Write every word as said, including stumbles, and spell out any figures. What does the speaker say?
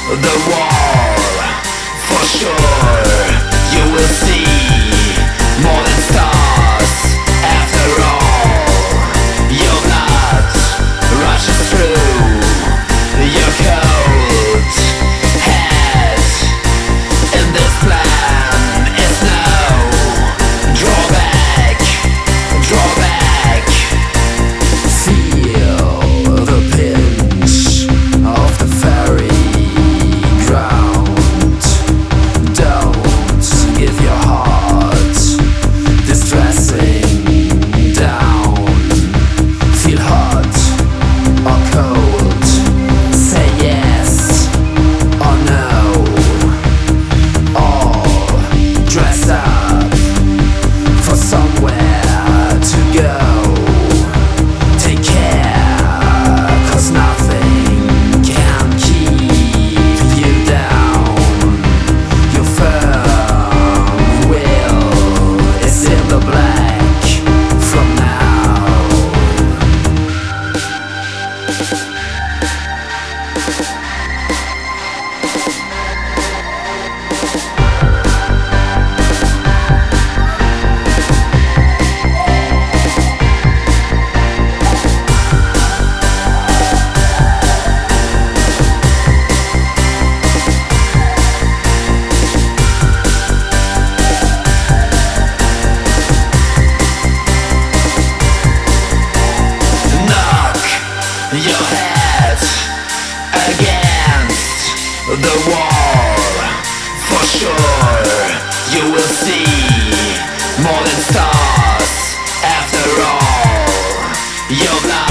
the wall. For sure you will see more than stars. After all, your blood rushes through your cold head. In this plan is no drawback, drawback. Feel the pinch of the fairy ground. Don't give your heart distressing down. Feel hot or cold. Say yes or no. All dress up for somewhere to go. Take care, 'cause nothing can keep you down. Your firm will is in the black from now. Knock your head against the wall. For sure you will see more than stars. After all, your blood